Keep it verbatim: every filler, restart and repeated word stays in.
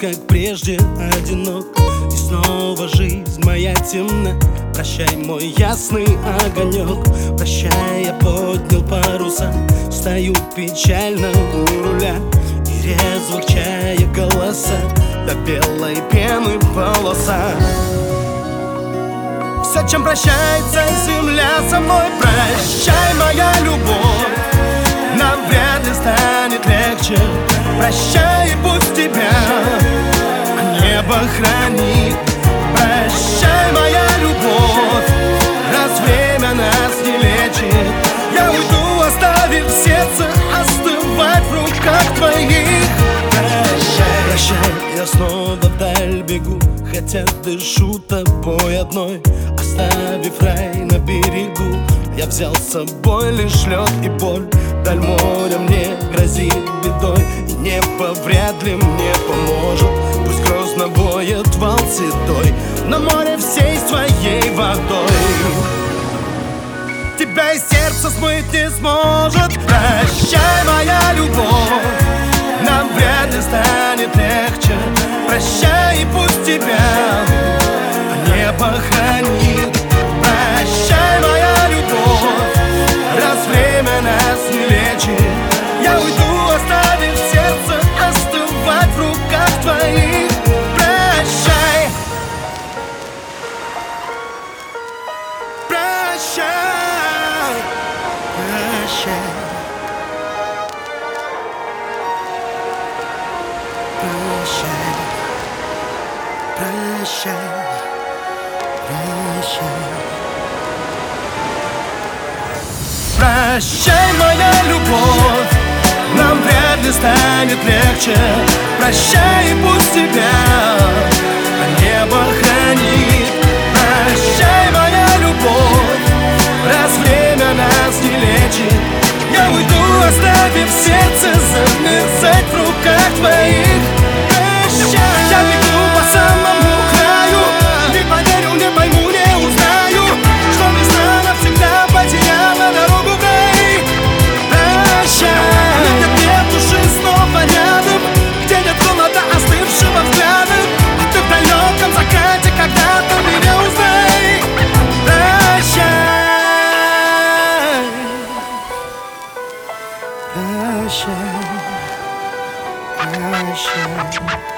как прежде, одинок. И снова жизнь моя темна. Прощай, мой ясный огонек. Прощай, я поднял паруса. Стою печально у руля, и резво чая голоса до белой пены полоса. Все, чем прощается земля со мной. Прощай, моя любовь, нам вряд ли станет легче. Прощай, и пусть тебя небо хранит. Прощай, моя любовь, раз время нас не лечит. Я уйду, оставив сердце остывать в руках твоих. Прощай, прощай, я снова вдаль бегу, хотя дышу тобой одной. Оставив рай на берегу, я взял с собой лишь лед и боль. Даль моря мне грозит бедой, и небо вряд ли мне поможет. Пусть грозно воет вал седой, но море всей своей водой тебя из сердца смыть не сможет. Прощай, моя любовь, нам вряд ли станет легче. Прощай, и пусть тебя небо хранит. Прощай, моя любовь, раз время нас не лечит. Я уйду, оставив сердце остывать в руках твоих. Прощай, прощай, прощай, прощай, прощай, прощай. Прощай, моя любовь, нам вряд ли станет легче. Прощай, и пусть тебя небо хранит. Прощай, моя любовь, раз время нас не лечит. Я уйду, оставив сердце замерзать в руках твоих. Прощай, я бегу по самому краю, не поверю, не пойму, не узнаю, что весна навсегда потеряла дорогу в рай. Прощай, где нет души снова рядом, где нет холода остывшего взгляда, а ты в далеком закате когда-то меня узнай. Прощай, прощай, прощай.